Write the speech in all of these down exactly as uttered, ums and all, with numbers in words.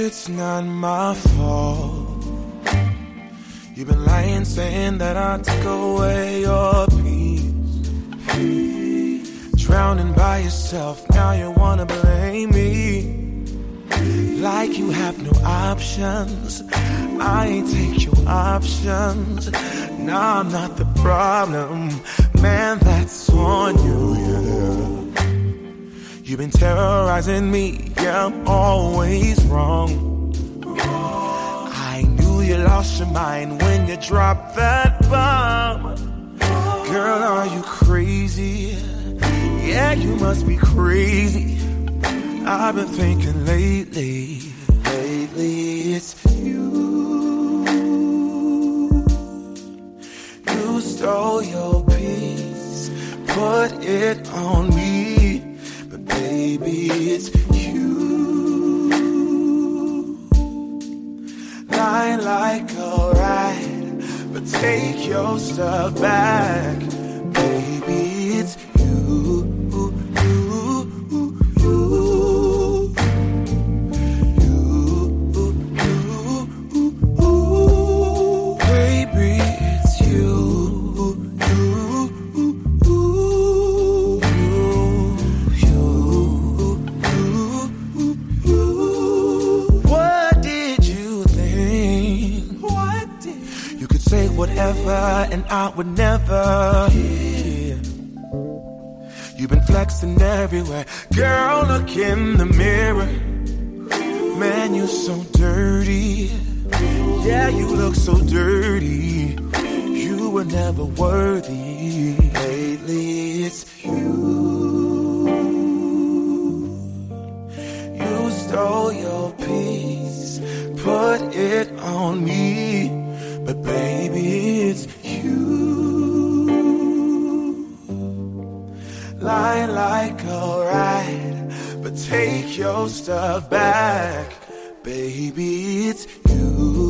it's not my fault. You've been lying, saying that I took away your peace. Drowning by yourself, now you wanna blame me. Like you have no options. I ain't take your options. Nah, I'm not the problem. Man, that's on you, yeah. You've been terrorizing me, yeah, I'm always wrong. I knew you lost your mind when you dropped that bomb. Girl, are you crazy? Yeah, you must be crazy. I've been thinking lately, lately it's you. You stole your peace, put it on me, but baby it's you. Lying like a ride, but take your stuff back, baby it's you. And I would never hear. You've been flexing everywhere. Girl, look in the mirror. Man, you're so dirty. Yeah, you look so dirty. You were never worthy. Lately, it's you. You stole your peace, put it on me, but baby, it's you. Lying like a ride, but take your stuff back, baby, it's you.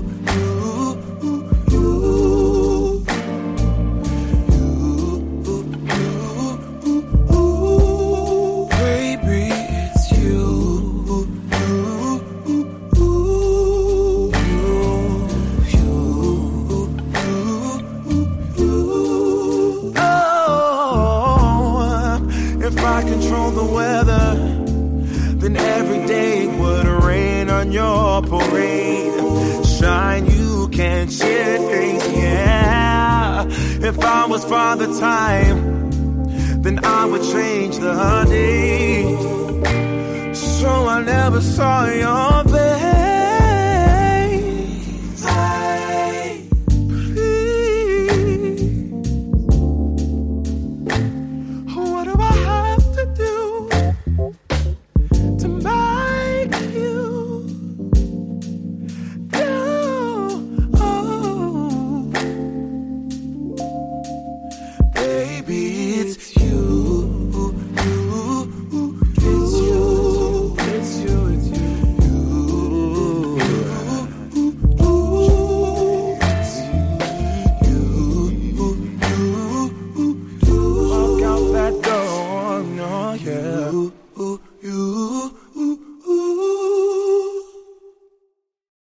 Control the weather, then every day would rain on your parade. Shine, you can't change, yeah. If I was Father Time, then I would change the day. So I never saw your face. You, you, you.